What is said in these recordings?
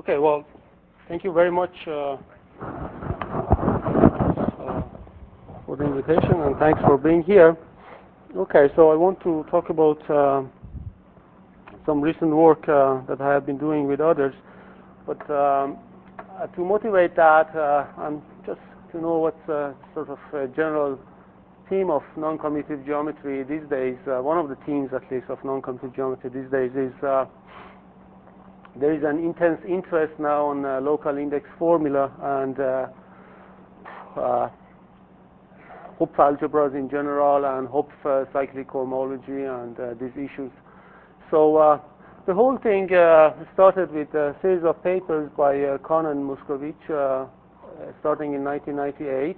Okay, well, thank you very much for the invitation, and thanks for being here. Okay, so I want to talk about some recent work that I have been doing with others, but to motivate that, and just to know what's sort of a general theme of non-commutative geometry these days, one of the themes at least of non-commutative geometry these days is there is an intense interest now on local index formula and Hopf algebras in general and Hopf cyclic cohomology and these issues. So the whole thing started with a series of papers by Kahn and Moscovich starting in 1998.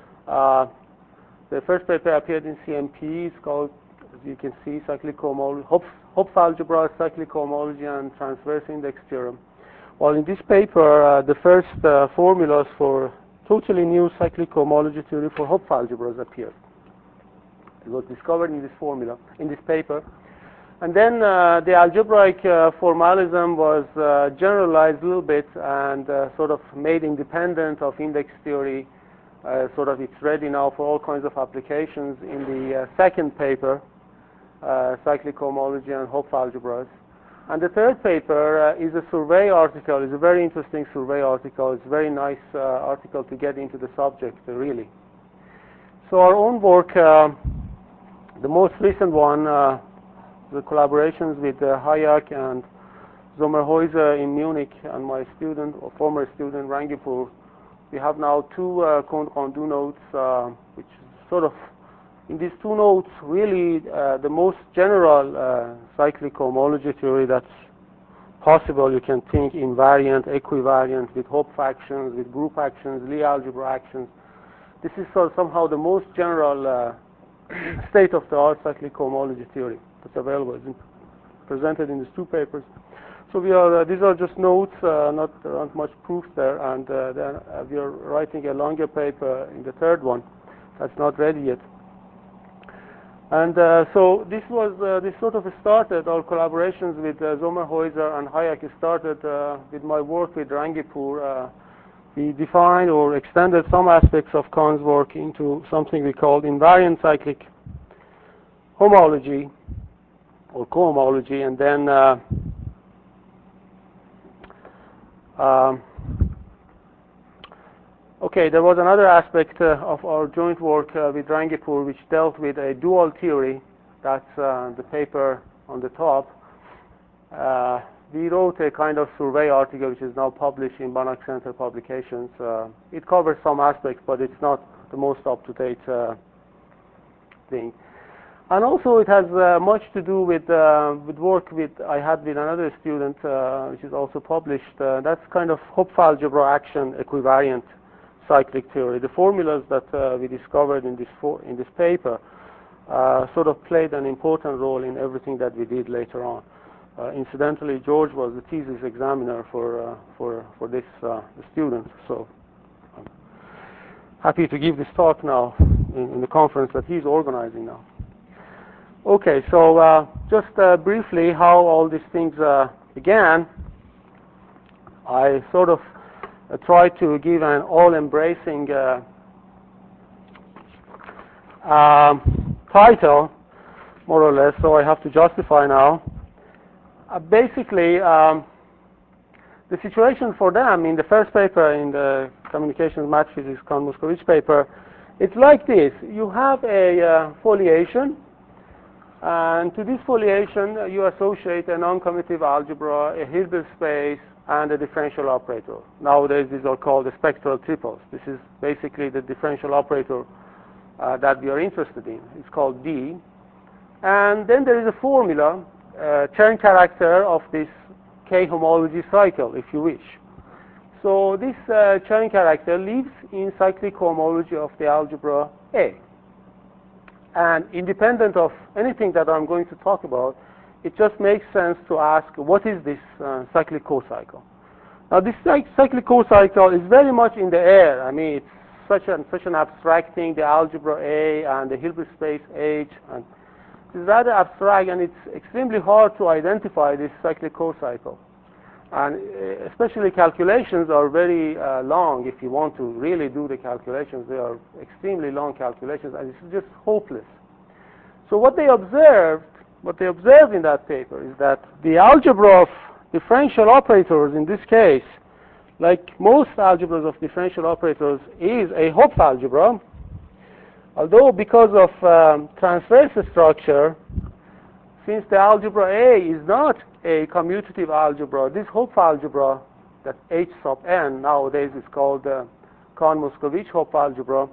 The first paper appeared in CMP. It's called, as you can see, cyclic cohomology, Hopf algebra, cyclic cohomology, and transverse index theorem. Well, in this paper, the first formulas for totally new cyclic cohomology theory for Hopf algebras appeared. It was discovered in this formula, in this paper. And then the algebraic formalism was generalized a little bit and sort of made independent of index theory. Sort of it's ready now for all kinds of applications in the second paper, cyclic cohomology and Hopf algebras. And the third paper is a survey article. It's a very interesting survey article. It's a very nice article to get into the subject, really. So our own work, the most recent one, the collaborations with Hayek and Sommerhäuser in Munich and my student, or former student, Rangipur. We have now two Compte-Rendu notes, which is sort of, in these two notes, really the most general cyclic cohomology theory that's possible. You can think invariant, equivariant, with Hopf actions, with group actions, Lie algebra actions. This is sort of somehow the most general state-of-the-art cyclic cohomology theory that's available. It's presented in these two papers. So we are, these are just notes, not much proof there, and then we are writing a longer paper in the third one that's not ready yet. And so this was, this sort of started, our collaborations with Sommerhäuser and Hayek started with my work with Rangipur. We defined or extended some aspects of Kahn's work into something we called invariant cyclic homology or cohomology, and then okay, there was another aspect of our joint work with Rangipur which dealt with a dual theory. That's the paper on the top. We wrote a kind of survey article which is now published in Banach Center Publications. It covers some aspects, but it's not the most up-to-date thing. And also it has much to do with work I had with another student, which is also published. That's kind of Hopf algebra action equivariant cyclic theory. The formulas that we discovered in this paper sort of played an important role in everything that we did later on. Incidentally, George was the thesis examiner for this student, so I'm happy to give this talk now in the conference that he's organizing now. Okay, so just briefly how all these things began. I sort of tried to give an all-embracing title, more or less, so I have to justify now. Basically, the situation for them in the first paper, in the Communications Match Physics Kahn-Moscovich paper, it's like this. You have a foliation, and to this foliation you associate a non-commutative algebra, a Hilbert space, and a differential operator. Nowadays these are called the spectral triples. This is basically the differential operator that we are interested in. It's called D. And then there is a formula, Chern character of this K-homology cycle, if you wish. So this Chern character lives in cyclic cohomology of the algebra A. And independent of anything that I'm going to talk about, it just makes sense to ask, what is this cyclic cocycle? Now, this cyclic cocycle is very much in the air. I mean, it's such an abstract thing, the algebra A and the Hilbert space H, and it's rather abstract, and it's extremely hard to identify this cyclic cocycle. And especially calculations are very long. If you want to really do the calculations, they are extremely long calculations, and it's just hopeless. So what they observed in that paper is that the algebra of differential operators in this case, like most algebras of differential operators, is a Hopf algebra, although because of transverse structure, since the algebra A is not a commutative algebra, this Hopf algebra, that H sub n nowadays is called Kahn-Moskowitz Hopf algebra,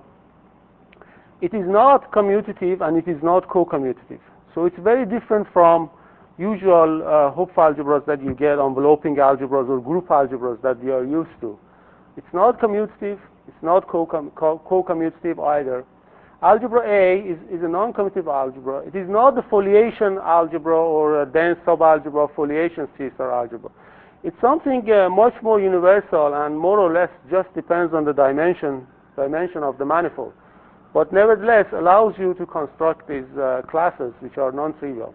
it is not commutative and it is not co-commutative. So it's very different from usual Hopf algebras that you get, enveloping algebras or group algebras that you are used to. It's not commutative, it's not co-commutative either. Algebra A is a non-commutative algebra. It is not the foliation algebra or a dense subalgebra foliation C-star algebra. It's something much more universal and more or less just depends on the dimension of the manifold, but nevertheless allows you to construct these classes which are non-trivial.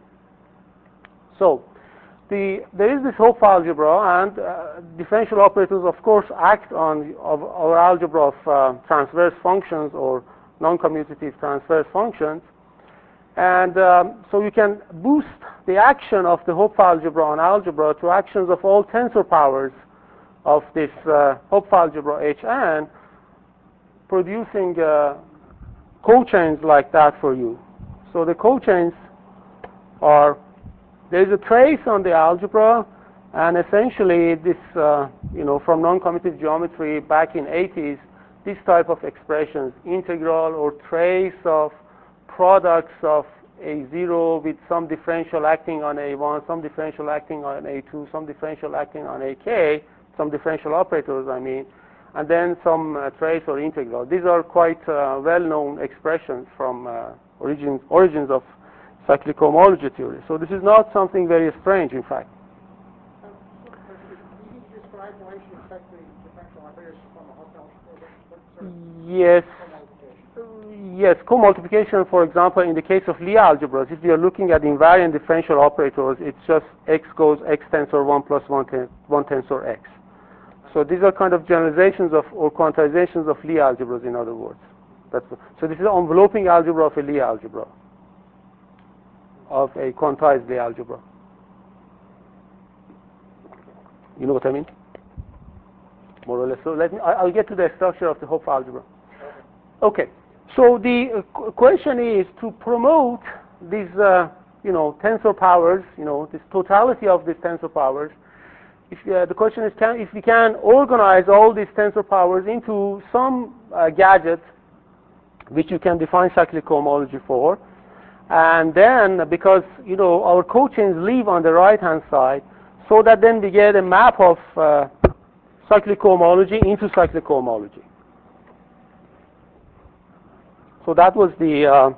So there is this Hopf algebra, and differential operators of course act on our algebra of transverse functions or non-commutative transverse functions, and so you can boost the action of the Hopf algebra on algebra to actions of all tensor powers of this Hopf algebra Hn, producing cochains like that for you. So the cochains are, there is a trace on the algebra, and essentially this, from non-commutative geometry back in 80s, this type of expressions, integral or trace of products of A0 with some differential acting on A1, some differential acting on A2, some differential acting on AK, some differential operators, I mean, and then some trace or integral. These are quite well-known expressions from origins of cyclic cohomology theory. So this is not something very strange, in fact. Can you describe why she expects the differential operators from a Hopf algebra? Yes, co-multiplication, for example, in the case of Lie algebras, if you're looking at invariant differential operators, it's just x goes x tensor 1 plus 1 tensor x. So these are kind of generalizations of, or quantizations of Lie algebras, in other words. So this is an enveloping algebra of a Lie algebra, of a quantized Lie algebra. You know what I mean? More or less. So I'll get to the structure of the Hopf algebra. Okay. So the question is to promote these, tensor powers, this totality of these tensor powers. The question is, if we can organize all these tensor powers into some gadget which you can define cyclic cohomology for, and then because our cochains live on the right-hand side, so that then we get a map of cyclic cohomology into cyclic cohomology. So that was the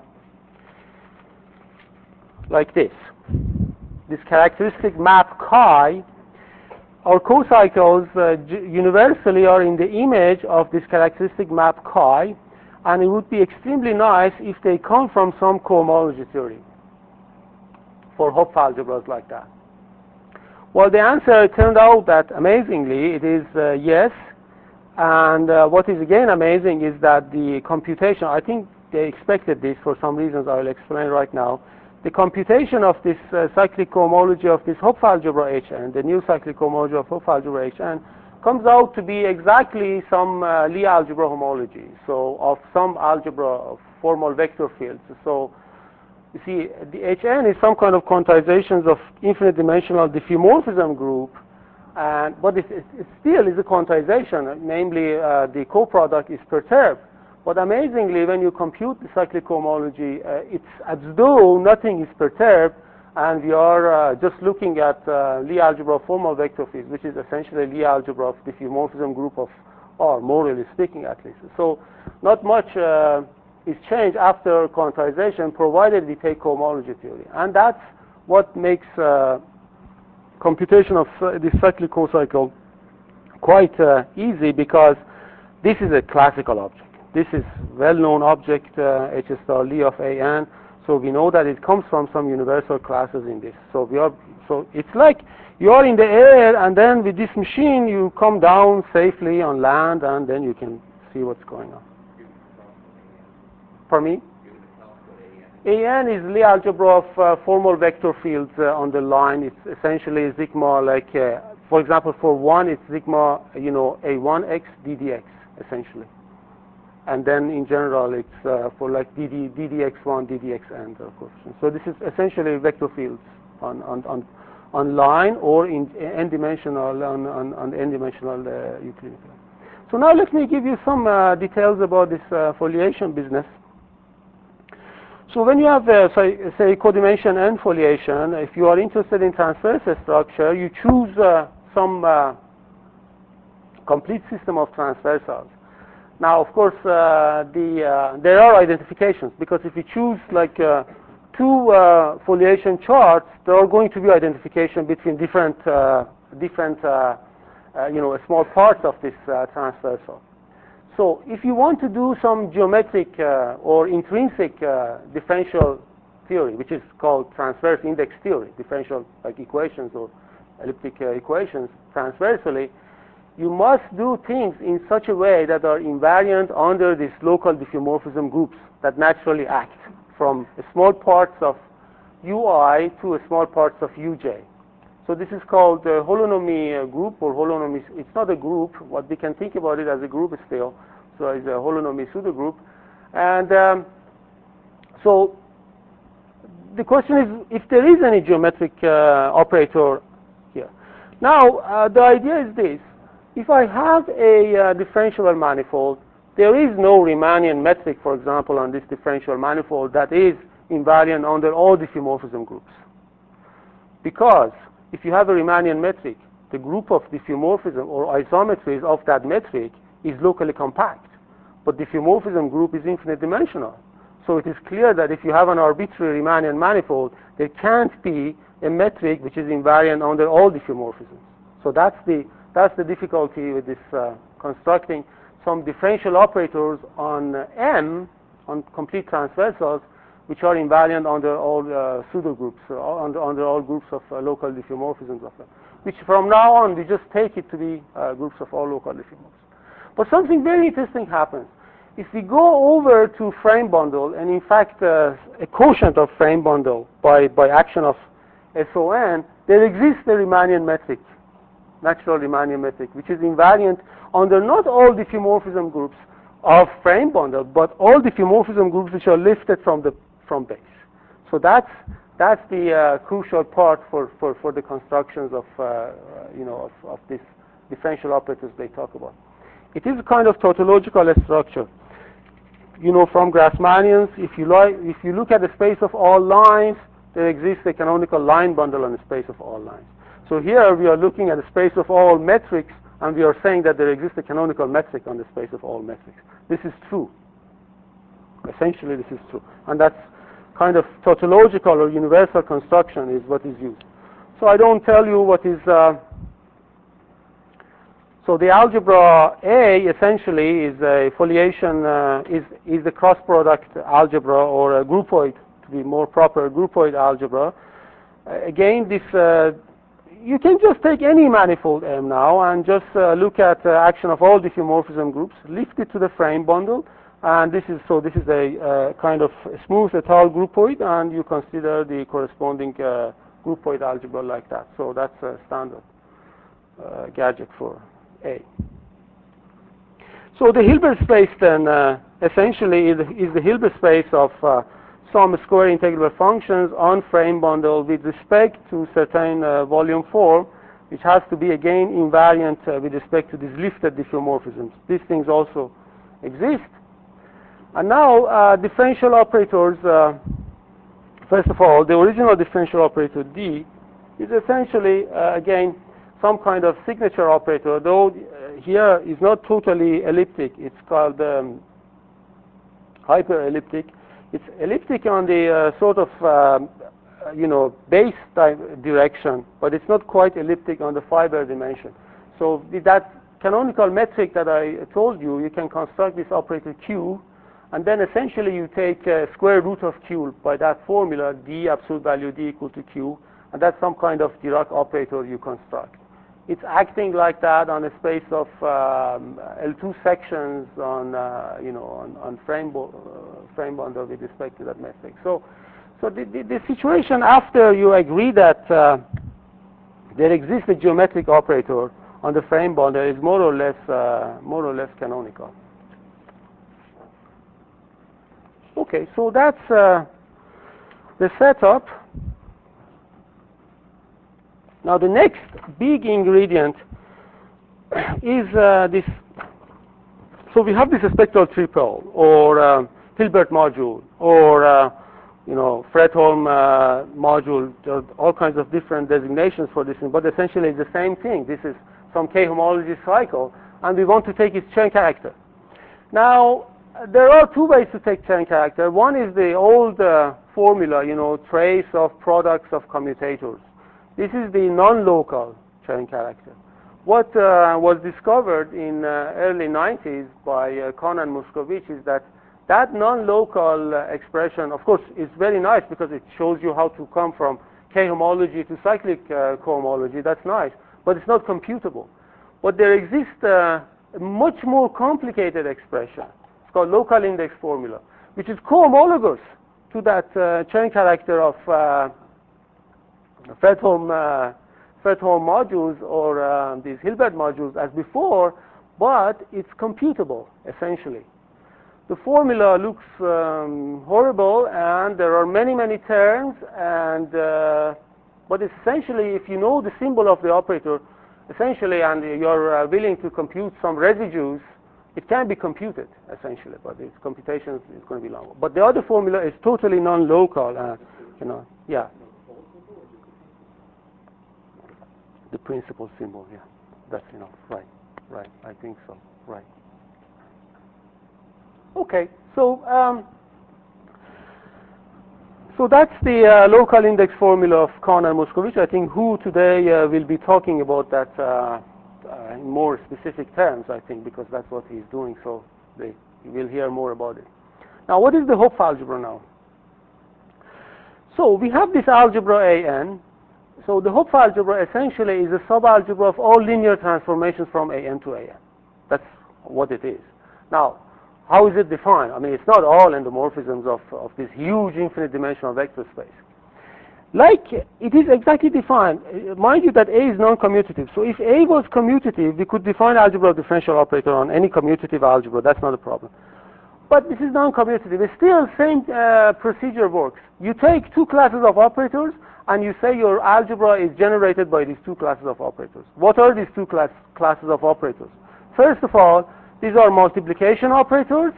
like this characteristic map chi. Our cocycles universally are in the image of this characteristic map chi, and it would be extremely nice if they come from some cohomology theory for Hopf algebras like that. Well, the answer turned out that amazingly it is yes, and what is again amazing is that the computation, I think they expected this for some reasons I will explain right now. The computation of this cyclic cohomology of this Hopf algebra Hn, the new cyclic cohomology of Hopf algebra Hn, comes out to be exactly some Lie algebra homology, so of some algebra of formal vector fields. So you see, the Hn is some kind of quantizations of infinite dimensional diffeomorphism group, but it still is a quantization, namely the coproduct is perturbed. But amazingly, when you compute the cyclic cohomology, it's as though nothing is perturbed, and we are just looking at Lie algebra of formal vector fields, which is essentially Lie algebra of diffeomorphism group of R, morally speaking at least. So not much is changed after quantization, provided we take cohomology theory. And that's what makes computation of this cyclic cocycle quite easy, because this is a classical object. This is well-known object, H star Lie of An, so we know that it comes from some universal classes in this. So we are So it's like you are in the air, and then with this machine you come down safely on land, and then you can see what's going on. For me? AN is Lie algebra of formal vector fields on the line. It's essentially sigma, like, for example, for 1, it's sigma, A1x ddx, essentially. And then in general, it's for like ddx1, ddxn, of course. So this is essentially vector fields on line or in n-dimensional, on n-dimensional Euclidean. So now let me give you some details about this foliation business. So when you have, say, codimension and foliation, if you are interested in transverse structure, you choose some complete system of transversals. Now, of course, there are identifications, because if you choose like 2 foliation charts, there are going to be identification between different small parts of this transversal. So if you want to do some geometric or intrinsic differential theory, which is called transverse index theory, differential like equations or elliptic equations transversally, you must do things in such a way that are invariant under these local diffeomorphism groups that naturally act from small parts of ui to small parts of uj. So this is called the holonomy group, or holonomy. It's not a group, but we can think about it as a group still. So it's a holonomy pseudogroup. And so the question is if there is any geometric operator here. Now, the idea is this. If I have a differential manifold, there is no Riemannian metric, for example, on this differential manifold that is invariant under all diffeomorphism groups. Because if you have a Riemannian metric, the group of diffeomorphism or isometries of that metric is locally compact. But diffeomorphism group is infinite dimensional. So it is clear that if you have an arbitrary Riemannian manifold, there can't be a metric which is invariant under all diffeomorphisms. So that's the difficulty with this constructing some differential operators on M, on complete transversals, which are invariant under all pseudogroups, under all groups of local diffeomorphisms of them, which from now on we just take it to be groups of all local diffeomorphisms. But something very interesting happens. If we go over to frame bundle, and in fact a quotient of frame bundle by action of SON, there exists a Riemannian metric, natural Riemannian metric, which is invariant under not all diffeomorphism groups of frame bundle, but all diffeomorphism groups which are lifted from base. So that's the crucial part for the constructions of of this differential operators they talk about. It is a kind of tautological structure. From Grassmannians, if you look at the space of all lines, there exists a canonical line bundle on the space of all lines. So here we are looking at the space of all metrics, and we are saying that there exists a canonical metric on the space of all metrics. This is true. Essentially, this is true. And that's kind of tautological or universal construction is what is used. So I don't tell you what is... So the algebra A essentially is a foliation, is the cross product algebra, or a groupoid, to be more proper, groupoid algebra. Again, this you can just take any manifold M now and just look at action of all diffeomorphism groups, lift it to the frame bundle, and this is a kind of smooth étale groupoid, and you consider the corresponding groupoid algebra like that. So that's a standard gadget for A. So the Hilbert space then essentially is the Hilbert space of some square integrable functions on frame bundle with respect to certain volume form, which has to be again invariant with respect to these lifted diffeomorphisms. These things also exist. And now differential operators, first of all, the original differential operator D is essentially again some kind of signature operator, though here is not totally elliptic. It's called hyperelliptic. It's elliptic on the sort of base direction, but it's not quite elliptic on the fiber dimension. So with that canonical metric that I told you, you can construct this operator Q, and then essentially you take square root of Q by that formula, D absolute value D equal to Q, and that's some kind of Dirac operator you construct. It's acting like that on a space of L2 sections on on frame bundle with respect to that metric. So the situation after you agree that there exists a geometric operator on the frame bundle is more or less canonical. Okay, so that's the setup. Now the next big ingredient is this. So we have this spectral triple, or Hilbert module, or Fredholm module. There are all kinds of different designations for this, but essentially it's the same thing. This is some K-homology cycle, and we want to take its Chern character. Now there are two ways to take Chern character. One is the old formula, trace of products of commutators. This is the non-local Chern character. What was discovered in early 90s by Kahn and Moscovich is that non-local expression, of course, is very nice because it shows you how to come from K-homology to cyclic cohomology. That's nice, but it's not computable. But there exists a much more complicated expression. It's called local index formula, which is cohomologous to that Chern character of Fredholm modules or these Hilbert modules as before, but it's computable, essentially. The formula looks horrible, and there are many, many terms, and but essentially, if you know the symbol of the operator, essentially, and you're willing to compute some residues, it can be computed, essentially, but its computation is going to be long. But the other formula is totally non-local, yeah. The principal symbol, yeah, that's enough, right, I think so, right. Okay, so that's the local index formula of Kahn and Moscovich. I think Hu today will be talking about that in more specific terms, I think, because that's what he's doing, so you will hear more about it. Now, what is the Hopf algebra now? So we have this algebra AN. So the Hopf algebra essentially is a subalgebra of all linear transformations from AN to AN. That's what it is. Now, how is it defined? I mean, it's not all endomorphisms of this huge infinite dimensional vector space. Like, it is exactly defined. Mind you that A is non-commutative. So if A was commutative, we could define algebra of differential operator on any commutative algebra. That's not a problem. But this is non-commutative. It's still same procedure works. You take two classes of operators, and you say your algebra is generated by these two classes of operators. What are these two classes of operators? First of all, these are multiplication operators.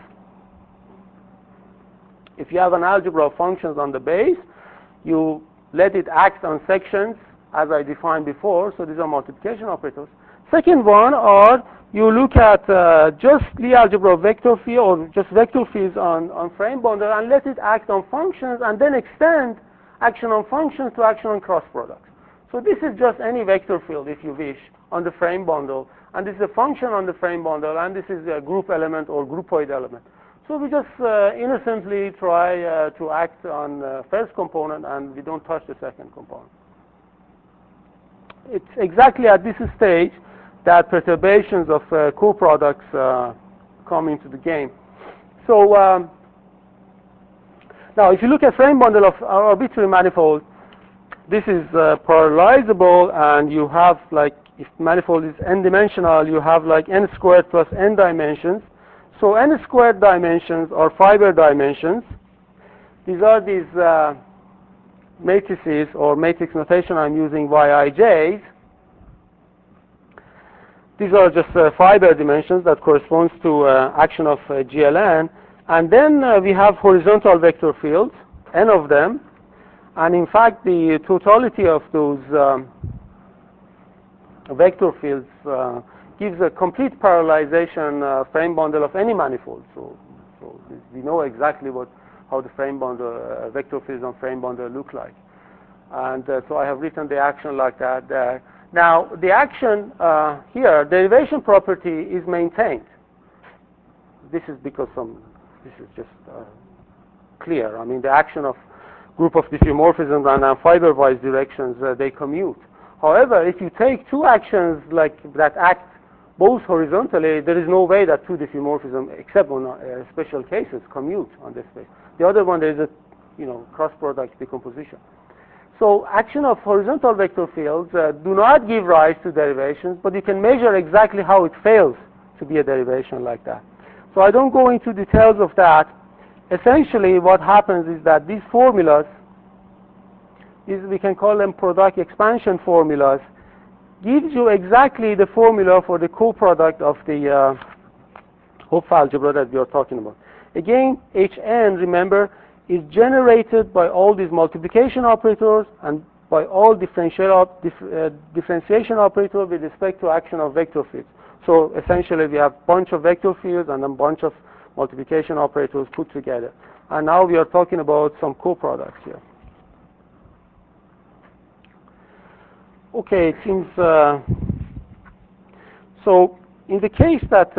If you have an algebra of functions on the base, you let it act on sections as I defined before, so these are multiplication operators. Second one are you look at just Lie algebra of vector field, or just vector fields on frame bundle, and let it act on functions, and then extend action on functions to action on cross products. So this is just any vector field, if you wish, on the frame bundle, and this is a function on the frame bundle, and this is a group element or groupoid element. So we just innocently try to act on the first component, and we don't touch the second component. It's exactly at this stage that perturbations of coproducts come into the game. So now, if you look at frame bundle of arbitrary manifold, this is parallelizable, and you have, like, if manifold is n-dimensional, you have like n squared plus n dimensions. So n squared dimensions are fiber dimensions. These are these matrices, or matrix notation I'm using, Yij's. These are just fiber dimensions that corresponds to action of GLN. And then we have horizontal vector fields, n of them. And in fact, the totality of those vector fields gives a complete parallelization frame bundle of any manifold. So we know exactly how the frame bundle, vector fields on frame bundle look like. And so I have written the action like that there. Now, the action here, derivation property is maintained. This is because this is just clear. I mean, the action of group of diffeomorphisms and fiber-wise directions, they commute. However, if you take two actions like that act both horizontally, there is no way that two diffeomorphisms, except on special cases, commute on this space. The other one, there is a cross-product decomposition. So action of horizontal vector fields do not give rise to derivations, but you can measure exactly how it fails to be a derivation like that. So I don't go into details of that. Essentially, what happens is that these formulas, we can call them product expansion formulas, gives you exactly the formula for the coproduct of the Hopf algebra that we are talking about. Again, Hn, remember, is generated by all these multiplication operators and by all differentiation operators with respect to action of vector fields. So essentially, we have a bunch of vector fields and a bunch of multiplication operators put together. And now we are talking about some coproducts here. Okay, it seems, so in the case that,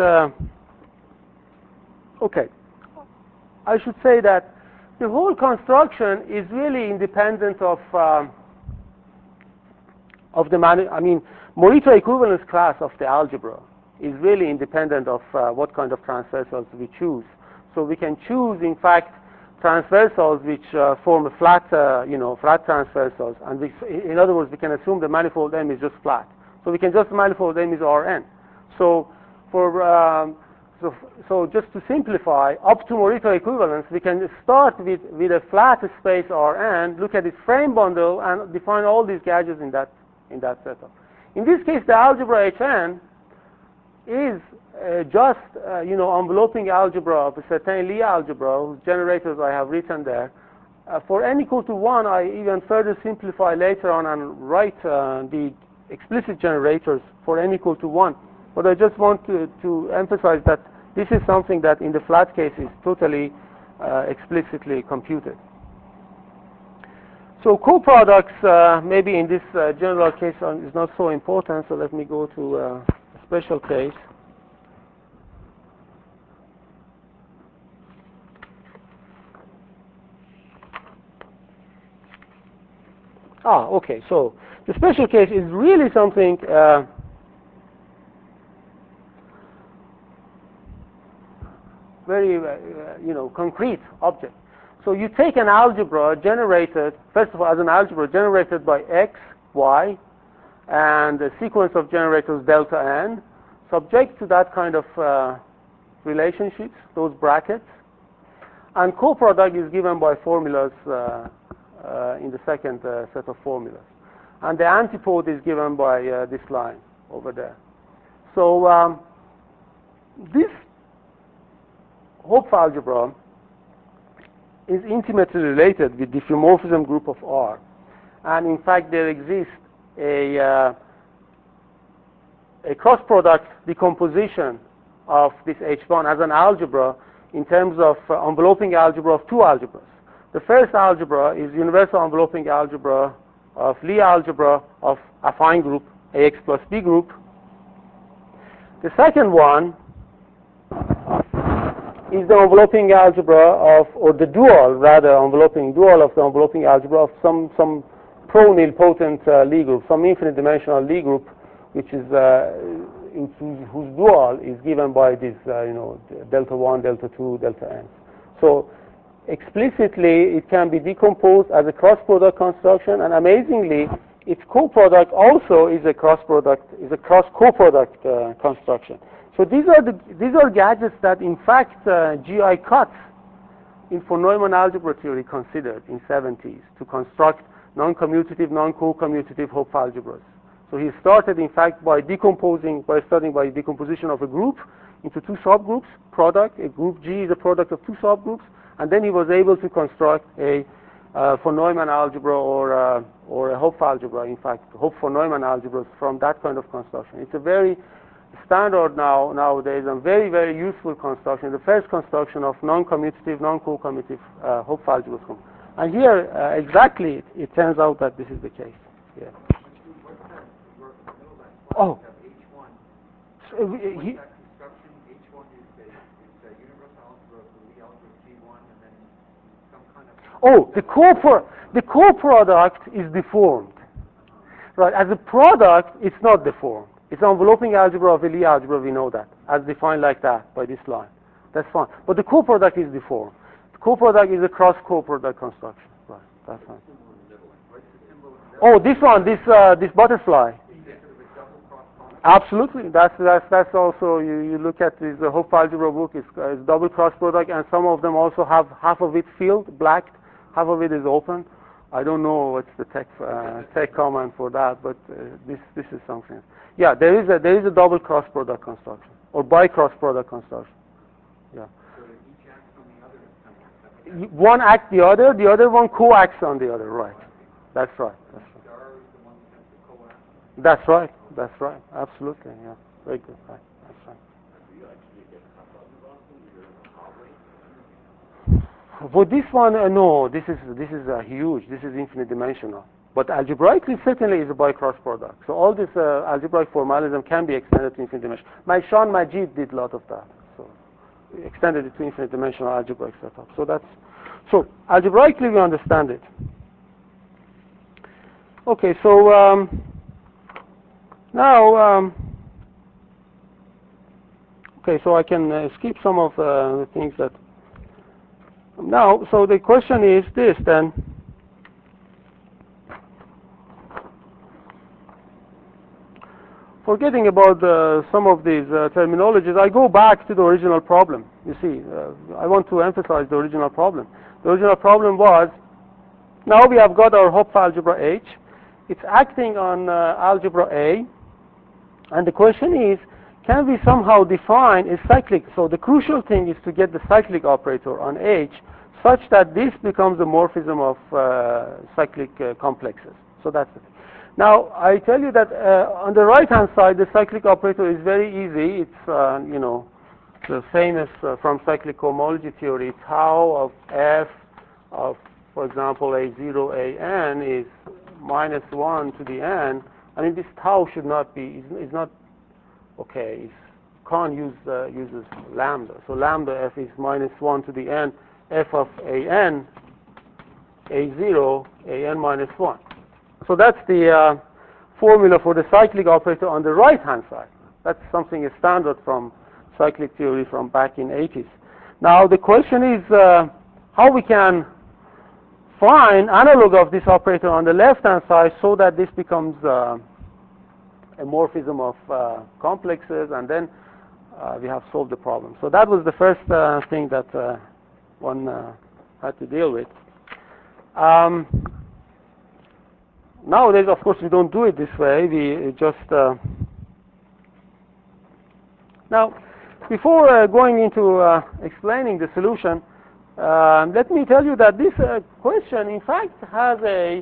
okay, I should say that the whole construction is really independent of the Morito equivalence class of the algebra is really independent of what kind of transversals we choose. So we can choose, in fact, transversals which form a flat, flat transversals, and in other words, we can assume the manifold M is just flat. So we can just manifold M is Rn. So for so just to simplify, up to Morito equivalence, we can start with a flat space Rn, look at its frame bundle, and define all these gadgets in that setup. In this case, the algebra Hn is just enveloping algebra of a certain Lie algebra whose generators I have written there. For n equal to 1, I even further simplify later on and write the explicit generators for n equal to 1. But I just want to emphasize that this is something that in the flat case is totally explicitly computed. So coproducts, maybe in this general case is not so important, so let me go to a special case. Okay, so the special case is really something very, concrete object. So you take an algebra generated, first of all, as an algebra generated by x, y, and a sequence of generators delta n, subject to that kind of relationships, those brackets, and coproduct is given by formulas in the second set of formulas. And the antipode is given by this line over there. So this Hopf algebra is intimately related with the diffeomorphism group of R. And in fact, there exists a cross-product decomposition of this H1 as an algebra in terms of enveloping algebra of two algebras. The first algebra is universal enveloping algebra of Lie algebra of affine group, AX plus B group. The second one is the enveloping algebra of, or the dual, rather, enveloping dual of the enveloping algebra of some pro-nilpotent Lie group, some infinite dimensional Lie group, which is whose dual is given by this, delta 1, delta 2, delta n. So explicitly, it can be decomposed as a cross-product construction, and amazingly, its coproduct also is a cross-product, is a cross-coproduct construction. So these are gadgets that, in fact, G.I. Cutts in von Neumann algebra theory considered in 70s to construct non-commutative, non-co-commutative Hopf algebras. So he started, in fact, by studying by decomposition of a group into two subgroups, product, a group G is a product of two subgroups, and then he was able to construct a von Neumann algebra or a Hopf algebra, in fact, Hopf von Neumann algebras from that kind of construction. It's a very standard nowadays and very, very useful construction, the first construction of non-commutative, non-co-commutative Hopf algebras. And here, exactly, it turns out that this is the case. Yeah. Oh. So Oh, the co-product is deformed. Right, as a product, it's not deformed. It's enveloping algebra of a Lie algebra, we know that, as defined like that by this line. That's fine. But the co-product is deformed. The co-product is a cross co-product construction. Right, that's fine. Oh, this one, this butterfly. Absolutely. That's also, you look at this Hopf algebra book, it's double cross product, and some of them also have half of it filled, blacked, half of it is open. I don't know what's the tech comment for that, but this is something. Yeah, there is a double cross product construction or bi cross product construction. Yeah. So each acts on the other. One acts the other one co-acts on the other. Right. That's right. That's right. Star is the one that has the co-act. That's right. That's right. Absolutely. Yeah. Very good. Right. That's right. For this one, no. This is huge. This is infinite dimensional. But algebraically, certainly is a bi-cross product. So all this algebraic formalism can be extended to infinite dimension. Sean Majid did a lot of that. So we extended it to infinite dimensional algebraic setup. So algebraically we understand it. Okay. So now. Okay. So I can skip some of the things that. Now, so the question is this then. Forgetting about some of these terminologies, I go back to the original problem. You see, I want to emphasize the original problem. The original problem was, now we have got our Hopf algebra H. It's acting on algebra A. And the question is, can we somehow define a cyclic? So the crucial thing is to get the cyclic operator on H such that this becomes a morphism of cyclic complexes. So that's the thing. Now, I tell you that on the right-hand side, the cyclic operator is very easy. It's, the famous from cyclic cohomology theory, tau of f of, for example, A0, An is -1 to the n. I mean, this tau should not be, is not, okay, can't uses lambda. So lambda f is -1 to the n, f of An, A0, An -1. So that's the formula for the cyclic operator on the right-hand side. That's something is standard from cyclic theory from back in 80s. Now the question is how we can find analog of this operator on the left-hand side so that this becomes a morphism of complexes, and then we have solved the problem. So that was the first thing that one had to deal with. Nowadays, of course, we don't do it this way. We just now, before going into explaining the solution, let me tell you that this question, in fact, has a.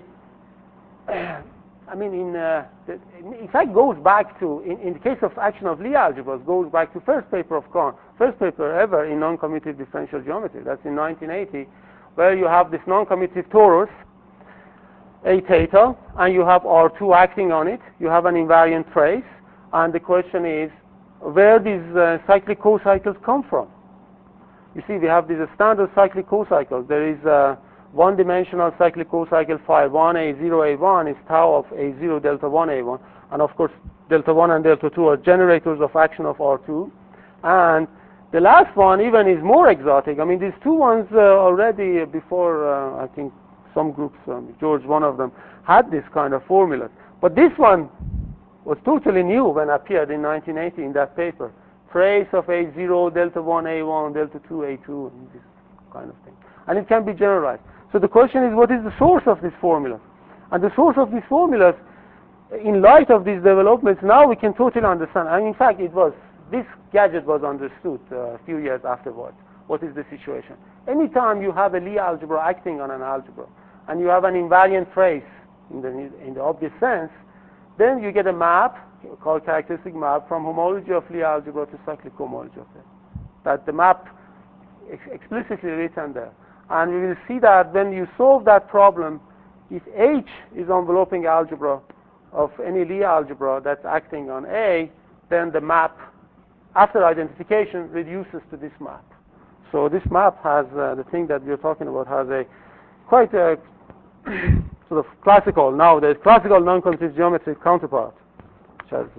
I mean, in fact, goes back to, in the case of action of Lie algebras, goes back to first paper of Kahn, first paper ever in non-commutative differential geometry. That's in 1980, where you have this non-commutative torus, A theta, and you have R2 acting on it. You have an invariant trace, and the question is, where these cyclic co-cycles come from? You see, we have these standard cyclic co-cycles. There is one-dimensional cyclic co-cycle phi 1 A0 A1 is tau of A0 delta 1 A1, and of course delta 1 and delta 2 are generators of action of R2. And the last one even is more exotic. I mean, these two ones already before, I think some groups, George, one of them, had this kind of formula. But this one was totally new when it appeared in 1980 in that paper. Trace of A0 delta 1 A1 delta 2 A2, and this kind of thing. And it can be generalized. So the question is, what is the source of this formula? And the source of these formulas, in light of these developments, now we can totally understand. And in fact, this gadget was understood a few years afterwards. What is the situation? Anytime you have a Lie algebra acting on an algebra, and you have an invariant trace in the obvious sense, then you get a map, called characteristic map, from homology of Lie algebra to cyclic cohomology of it. That the map explicitly written there. And we will see that when you solve that problem, if H is enveloping algebra of any Lie algebra that's acting on A, then the map, after identification, reduces to this map. So this map has, the thing that we're talking about, has a quite a sort of classical nowadays, classical non-consistent geometric counterpart, which has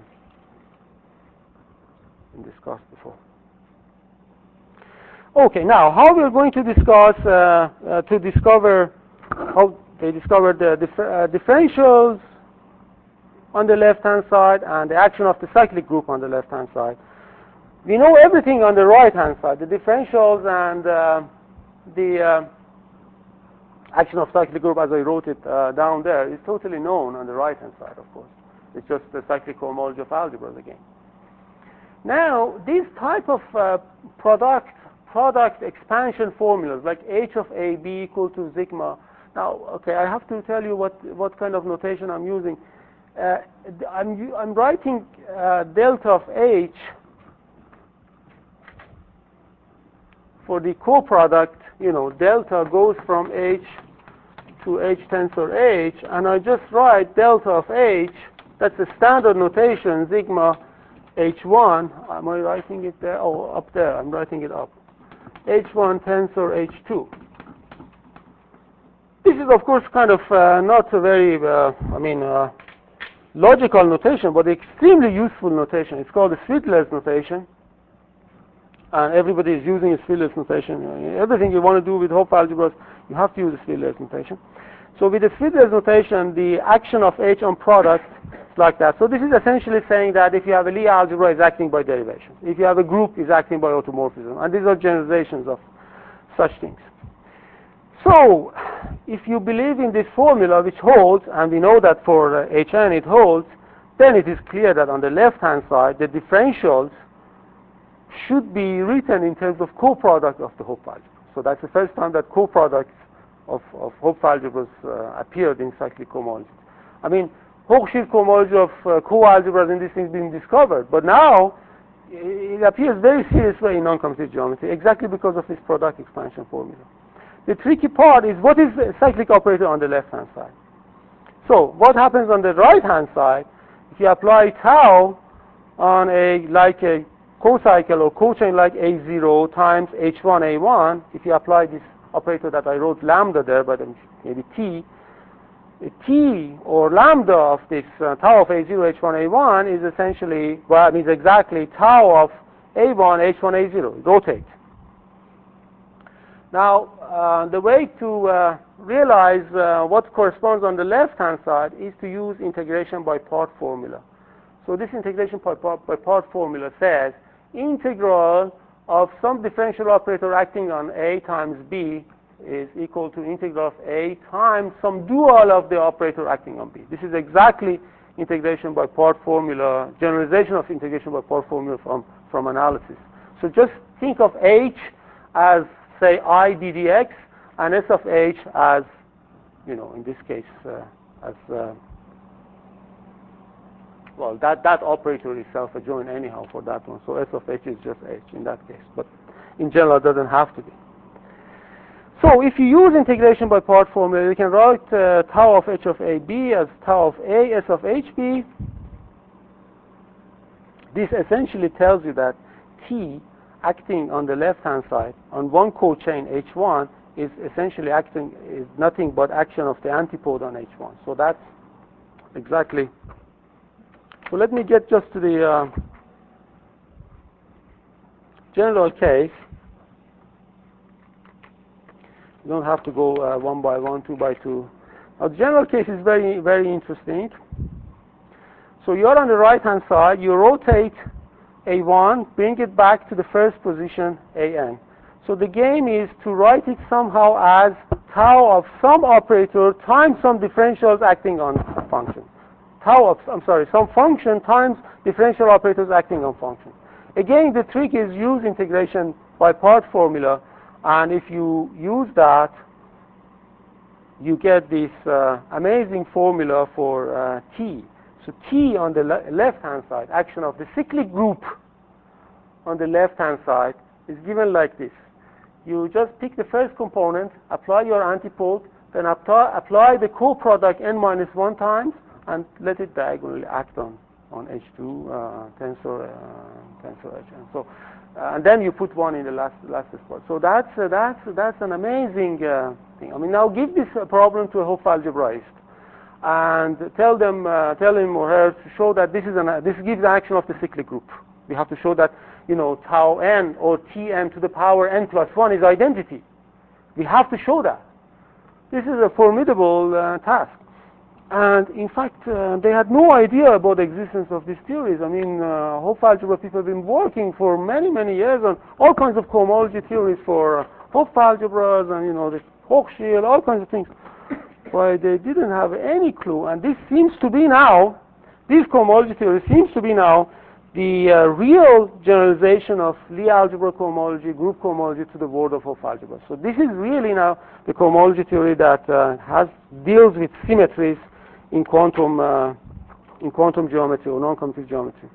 been discussed before. Okay, now how we're going to discuss to discover how they discovered the differentials on the left-hand side and the action of the cyclic group on the left-hand side. We know everything on the right-hand side, the differentials and the action of cyclic group, as I wrote it down there, is totally known on the right-hand side, of course. It's just the cyclic cohomology of algebras again. Now, these type of product expansion formulas, like h of a b equal to sigma. Now, okay, I have to tell you what kind of notation I'm using. I'm writing delta of h for the coproduct. You know, delta goes from h to h tensor h, and I just write delta of h. That's the standard notation, sigma h1. Am I writing it there? Oh, up there. I'm writing it up. h1 tensor h2. This is, of course, kind of not a very, logical notation, but extremely useful notation. It's called the Svidler's notation, and everybody is using a Svidler's notation. Everything you want to do with Hopf algebras, you have to use a Svidler's notation. So with the Svidler's notation, the action of h on product is like that. So this is essentially saying that if you have a Lie algebra, it's acting by derivation. If you have a group, it's acting by automorphism. And these are generalizations of such things. So if you believe in this formula, which holds, and we know that for Hn it holds, then it is clear that on the left-hand side, the differentials should be written in terms of coproduct of the Hopf algebra. So that's the first time that coproducts of Hopf algebras appeared in cyclic cohomology. I mean, Hochschild cohomology of co-algebras and these things being discovered, but now it appears very seriously in non-consistent geometry, exactly because of this product expansion formula. The tricky part is, what is the cyclic operator on the left-hand side? So what happens on the right-hand side, if you apply tau on a cocycle or cochain like A0 times H1 A1, if you apply this operator that I wrote lambda there, but maybe T or lambda of this tau of A0 H1 A1 is essentially, well, it means exactly tau of A1 H1 A0, rotate. Now, the way to realize what corresponds on the left-hand side is to use integration by part formula. So this integration by part formula says integral of some differential operator acting on A times B is equal to integral of A times some dual of the operator acting on B. This is exactly integration by part formula, generalization of integration by part formula from analysis. So just think of H as, say, I ddx, and S of H as, in this case, well, that operator is self-adjoint anyhow for that one. So S of H is just H in that case. But in general, it doesn't have to be. So if you use integration by part formula, you can write tau of H of AB as tau of A, S of HB. This essentially tells you that T acting on the left-hand side on one cochain H1 is essentially is nothing but action of the antipode on H1. So that's exactly. So let me get just to the general case. You don't have to go one by one, two by two. Now, the general case is very, very interesting. So you're on the right-hand side. You rotate A1, bring it back to the first position, AN. So the game is to write it somehow as tau of some operator times some differentials acting on a function. Some function times differential operators acting on function. Again, the trick is use integration by part formula, and if you use that, you get this amazing formula for T. So T on the left-hand side, action of the cyclic group on the left-hand side, is given like this. You just pick the first component, apply your antipode, then apply the coproduct n-1 times, and let it diagonally act on H2 tensor tensor edge. And so, and then you put one in the last spot. So that's an amazing thing. I mean, now give this problem to a Hopf algebraist and tell him or her to show that this gives the action of the cyclic group. We have to show that, you know, tau n or Tn to the power n plus 1 is identity. We have to show that. This is a formidable task. And in fact, they had no idea about the existence of these theories. I mean, Hopf algebra people have been working for many, many years on all kinds of cohomology theories for Hopf algebras and, you know, the Hochschild, all kinds of things. But they didn't have any clue. And this seems to be now, these cohomology theories seems to be now the real generalization of Lie algebra cohomology, group cohomology to the world of Hopf algebra. So this is really now the cohomology theory that deals with symmetries in quantum geometry or non-complex geometry.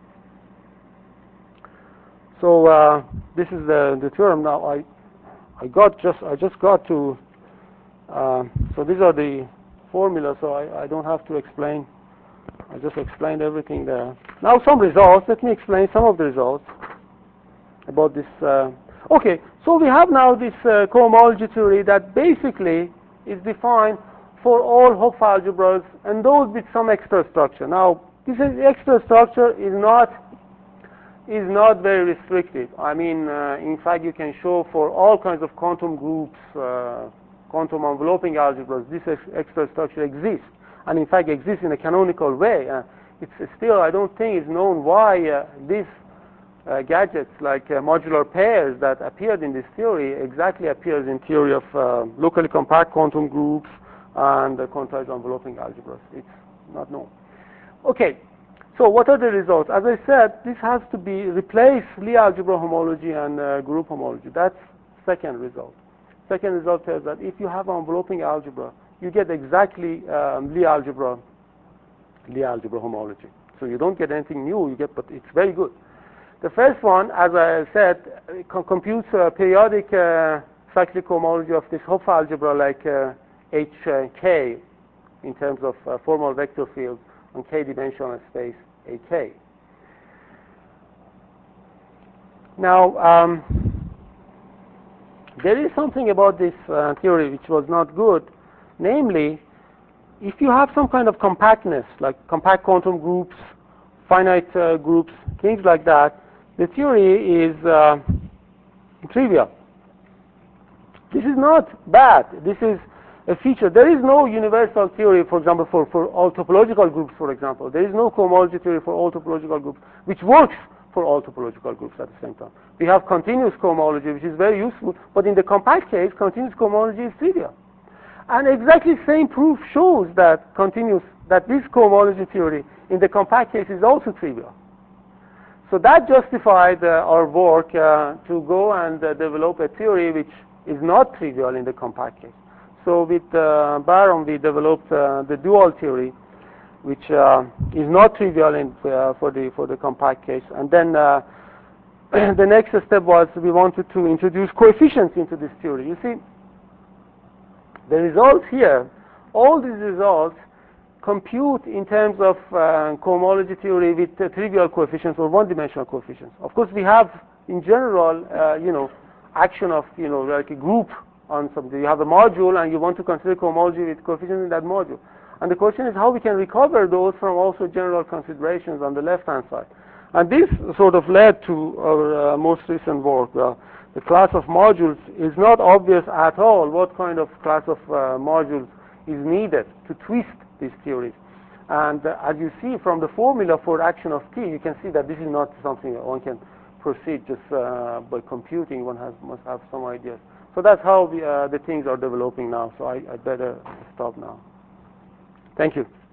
So this is the theorem. Now I just got to. So these are the formulas. So I don't have to explain. I just explained everything there. Now some results. Let me explain some of the results about this. Okay, so we have now this cohomology theory that basically is defined for all Hopf algebras and those with some extra structure. Now, this extra structure is not very restrictive. I mean, in fact, you can show for all kinds of quantum groups, quantum enveloping algebras, this extra structure exists, and in fact exists in a canonical way. It's still, I don't think it's known why these gadgets like modular pairs that appeared in this theory exactly appears in theory of locally compact quantum groups and quantized enveloping algebras. It's not known. Okay, so what are the results? As I said, this has to be replace Lie algebra homology and group homology. That's second result. Second result says that if you have enveloping algebra, you get exactly Lie algebra homology. So you don't get anything new, you get, but it's very good. The first one, as I said, computes a periodic cyclic homology of this Hopf algebra like HK in terms of formal vector field on k-dimensional space AK. Now, there is something about this theory which was not good. Namely, if you have some kind of compactness, like compact quantum groups, finite groups, things like that, the theory is trivial. This is not bad. This is a feature. There is no universal theory, for example, for all topological groups, for example. There is no cohomology theory for all topological groups, which works for all topological groups at the same time. We have continuous cohomology, which is very useful, but in the compact case, continuous cohomology is trivial. And exactly the same proof shows that this cohomology theory in the compact case is also trivial. So that justified our work to go and develop a theory which is not trivial in the compact case. So with Baron, we developed the dual theory, which is not trivial for the compact case. And then the next step was we wanted to introduce coefficients into this theory. You see, the results here, all these results compute in terms of cohomology theory with trivial coefficients or one-dimensional coefficients. Of course, we have in general, action of like a group on something. You have a module and you want to consider cohomology with coefficients in that module. And the question is how we can recover those from also general considerations on the left-hand side. And this sort of led to our most recent work. The class of modules is not obvious at all what kind of class of modules is needed to twist these theories. And as you see from the formula for action of T, you can see that this is not something that one can proceed just by computing. One must have some ideas. So that's how the things are developing now. So I better stop now. Thank you.